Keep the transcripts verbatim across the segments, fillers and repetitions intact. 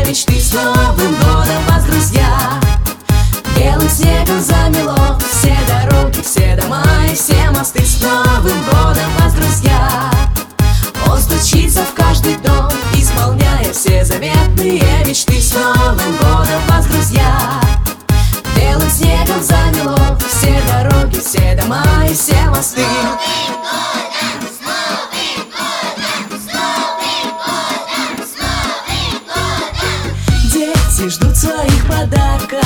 мечты. С Новым годом вас, друзья! Белым снегом замело все дороги, все дома и все мосты. С Новым годом вас, друзья! Он стучится в каждый дом, исполняя все заветные мечты. С Новым годом вас, друзья! Белым снегом замело все дороги, все дома и все мосты. Дети ждут своих подарков,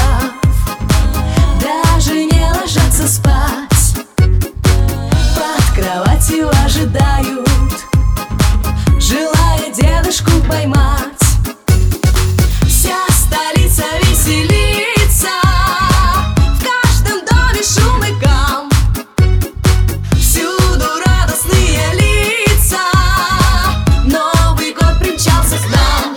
даже не ложатся спать, под кроватью ожидают, желая дедушку поймать. Вся столица веселится, в каждом доме шум и гам, всюду радостные лица. Новый год примчался к нам.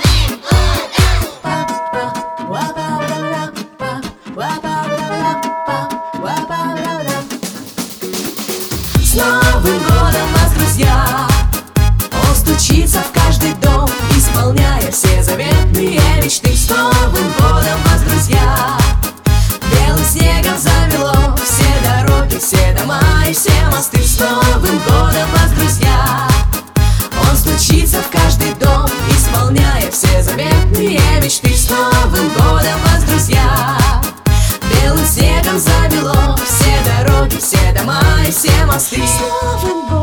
С Новым годом вас, друзья! Он стучится в каждый дом, исполняя все заветные мечты. С Новым годом вас, друзья! Белым снегом замело все дороги, все дома и все мосты. С Новым годом вас, друзья! Он стучится в каждый дом, исполняя все заветные мечты. С Новым годом вас, друзья! Белым снегом замело все дороги, все дома и все мосты. С Новым годом!